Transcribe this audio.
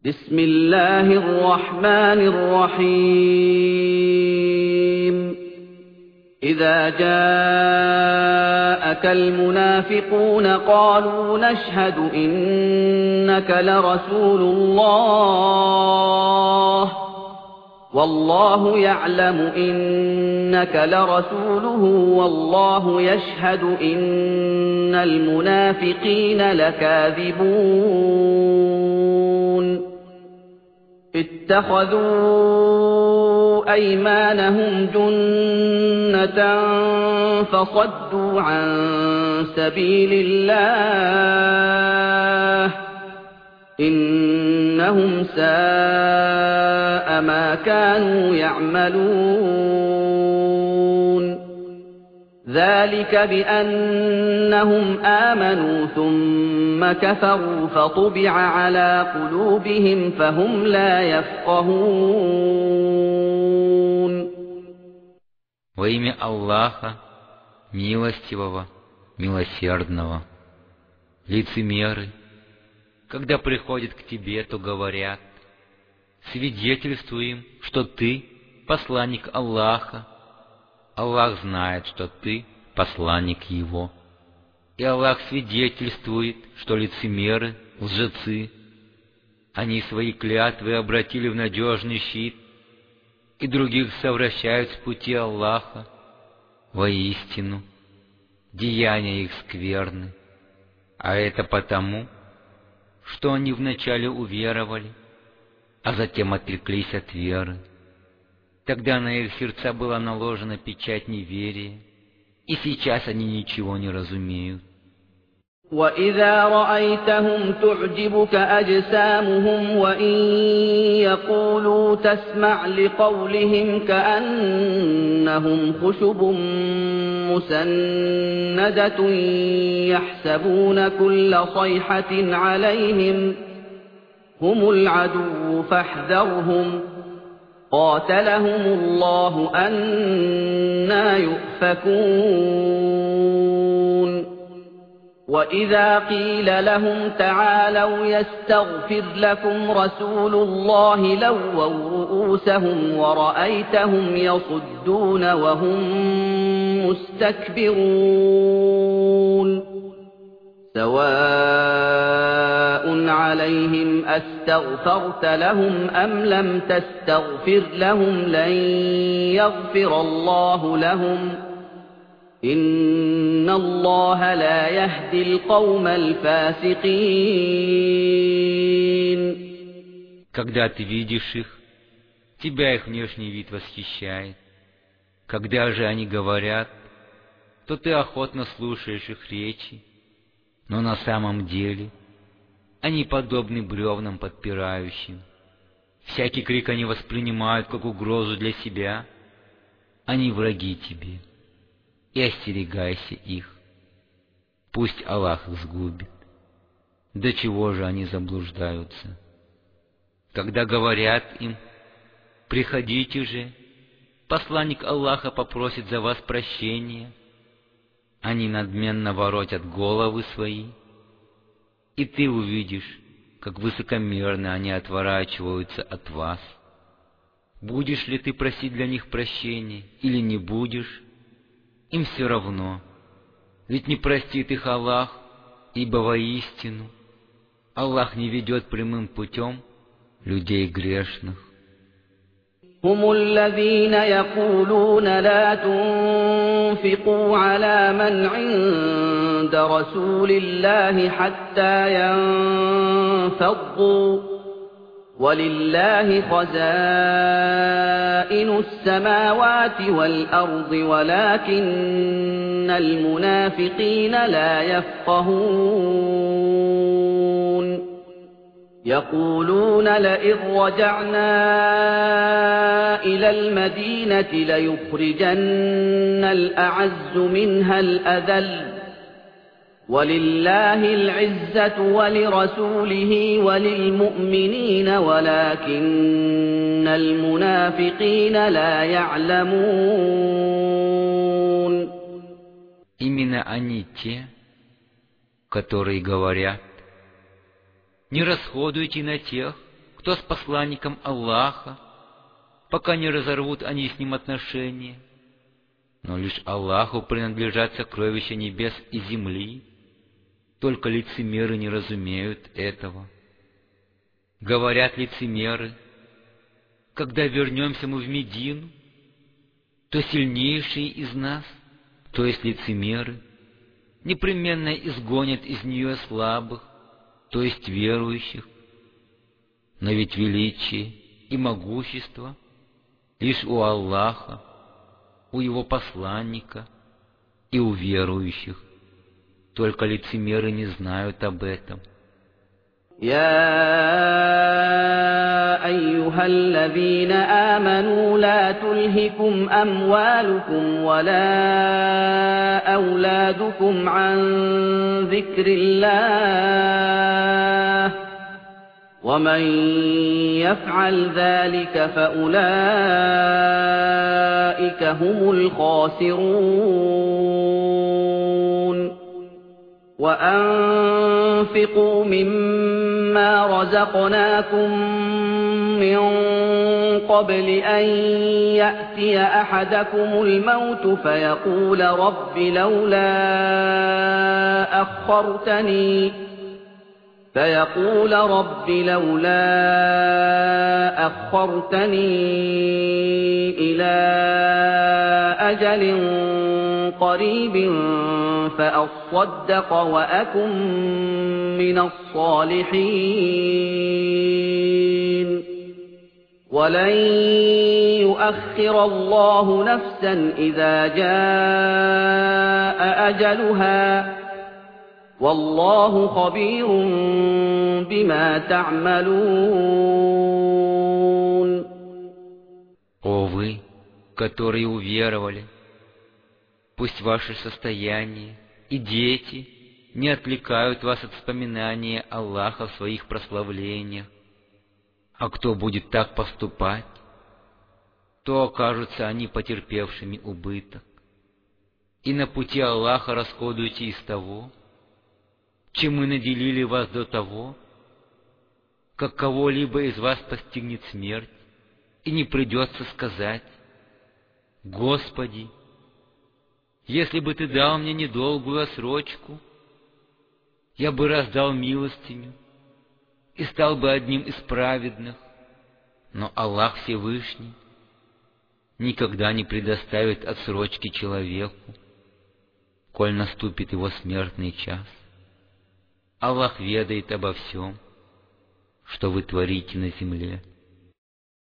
بسم الله الرحمن الرحيم إذا جاءك المنافقون قالوا نشهد إنك لرسول الله والله يعلم إنك لرسوله والله يشهد إن المنافقين لكاذبون اتخذوا أيمانهم جنة فصدوا عن سبيل الله إنهم ساء ما كانوا يعملون ذلك بأنهم آمنوا ثم كفروا فطبع على قلوبهم فهم لا يفقهون. Во имя Аллаха, милостивого, милосердного. Лицемеры, когда приходят к тебе, то говорят: свидетельствуем, что ты посланник Аллаха. Аллах знает, что ты посланник Его. И Аллах свидетельствует, что лицемеры, лжецы, они свои клятвы обратили в надежный щит, и других совращают с пути Аллаха. Воистину, деяния их скверны, а это потому, что они вначале уверовали, а затем отреклись от веры. Тогда на их сердца была наложена печать неверия, и сейчас они ничего не разумеют. وَإِذَا رَأَيْتَهُمْ تُعْجِبُكَ أَجْسَامُهُمْ وَإِن يَقُولُوا تَسْمَعْ لِقَوْلِهِمْ كَأَنَّهُمْ خُشُبٌ مُّسَنَّدَةٌ يَحْسَبُونَ كُلَّ صَيْحَةٍ عَلَيْهِمْ هُمُ الْعَدُوُّ فَاحْذَرْهُمْ قَاتَلَهُمُ اللَّهُ أَنَّىٰ يُؤْفَكُونَ. وَإِذَا قِيلَ لَهُمْ تَعَالَوْا يَسْتَغْفِرْ لَكُمْ رَسُولُ اللَّهِ لَوَّوْا رُءُوسَهُمْ وَرَأَيْتَهُمْ يَصُدُّونَ وَهُمْ مُسْتَكْبِرُونَ. سَوَاءٌ عَلَيْهِمْ أَسْتَغْفَرْتَ لَهُمْ أَمْ لَمْ تَسْتَغْفِرْ لَهُمْ لَن يَغْفِرَ اللَّهُ لَهُمْ إِنَّ اللَّهَ لَا يَهْدِي الْقَوْمَ الْفَاسِقِينَ. Когда ты видишь их, тебя их внешний вид восхищает. Когда же они говорят, то ты охотно слушаешь их речи, но на самом деле они подобны бревнам подпирающим. Всякий крик они воспринимают как угрозу для себя. Они враги тебе, и остерегайся их. Пусть Аллах их сгубит. До чего же они заблуждаются? Когда говорят им: приходите же, посланник Аллаха попросит за вас прощения, они надменно воротят головы свои, и ты увидишь, как высокомерно они отворачиваются от вас. Будешь ли ты просить для них прощения или не будешь, им все равно, ведь не простит их Аллах, ибо воистину Аллах не ведет прямым путем людей грешных. هم الذين يقولون لا تنفقوا على من عند رسول الله حتى ينفضوا ولله خزائن السماوات والأرض ولكن المنافقين لا يفقهون. يقولون لئن رجعنا إلى المدينة ليخرجن الأعز منها الأذل ولله العزة ولرسوله وللمؤمنين ولكن المنافقين لا يعلمون. Именно они те, которые говорят: не расходуйте на тех, кто с посланником Аллаха, пока не разорвут они с ним отношения. Но лишь Аллаху принадлежат сокровища небес и земли, только лицемеры не разумеют этого. Говорят лицемеры: когда вернемся мы в Медину, то сильнейшие из нас, то есть лицемеры, непременно изгонят из нее слабых, то есть верующих. Но ведь величие и могущество лишь у Аллаха, у Его посланника и у верующих. Только лицемеры не знают об этом. يا أيها الذين آمنوا لا تلهكم أموالكم ولا أولادكم عن ذكر الله ومن يفعل ذلك فأولئك هم الخاسرون وأنفقوا مما رزقناكم من قبل أن يأتي أحدكم الموت فيقول رب لولا أخرتني إلى أجل قريب فأصدق وأكن من الصالحين ولن يؤخر الله نفسا إذا جاء أجلها والله خبير بما تعملون. О вы, которые уверовали, пусть ваше состояние и дети не отвлекают вас от вспоминания Аллаха в своих прославлениях. А кто будет так поступать, то окажутся они потерпевшими убыток. И на пути Аллаха расходуйте из того, чем мы наделили вас до того, как кого-либо из вас постигнет смерть, и не придется сказать: «Господи, если бы Ты дал мне недолгую отсрочку, я бы раздал милостыню и стал бы одним из праведных». Но Аллах Всевышний никогда не предоставит отсрочки человеку, коль наступит его смертный час. Аллах ведает обо всем, что вы творите на земле.